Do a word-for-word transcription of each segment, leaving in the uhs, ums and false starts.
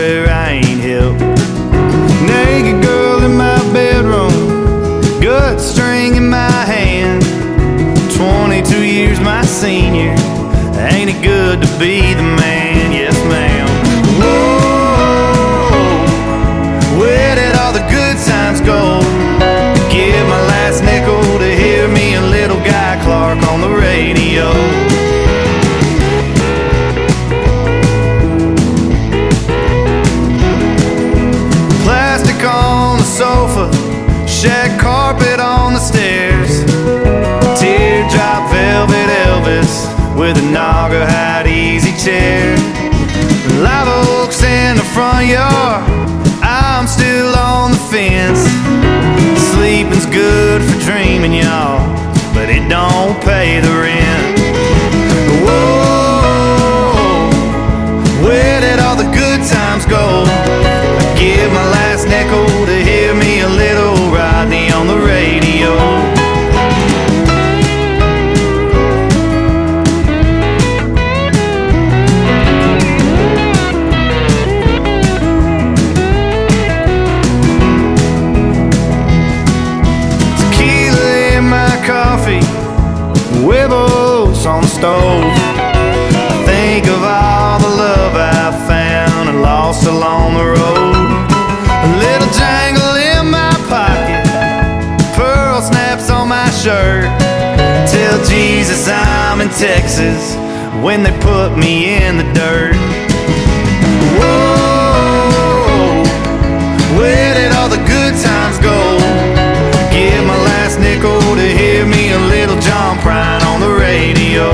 swear I ain't helped. Naked girl in my bedroom, gut string in my hand. Twenty-two years my senior, ain't it good to be the man? Yes ma'am. Whoa, where did all the good times go? Give my last nickel to hear me and Little Guy Clark on the radio. Plastic on the sofa, shag carpet on the stairs, teardrop velvet Elvis with a Naugahyde easy chair. Live oaks in the front yard, I'm still on the fence. Sleeping's good for dreaming, y'all, but it don't pay the rent. Whoa, where did all the good times go? I give my last nickel to hear me a little Rodney on the radio. Wibbles on the stove. I think of all the love I found and lost along the road. A little jangle in my pocket, pearl snaps on my shirt. Tell Jesus I'm in Texas when they put me in the dirt. Whoa, where did all the good times go? Give my last nickel to hear me a little John Prine on the radio.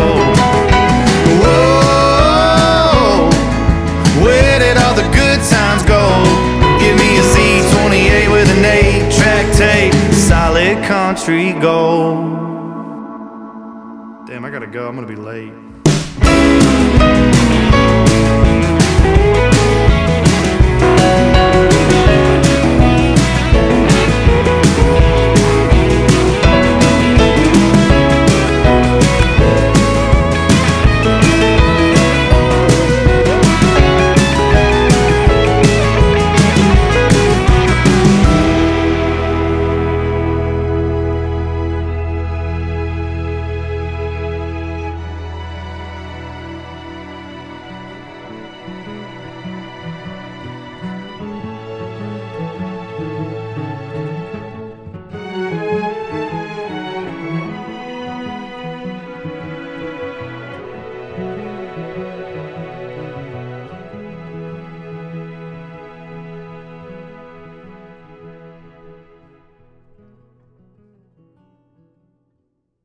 Whoa, where did all the good times go? Give me a Z twenty-eight with an eight track tape, solid country gold. Damn, I gotta go, I'm gonna be late.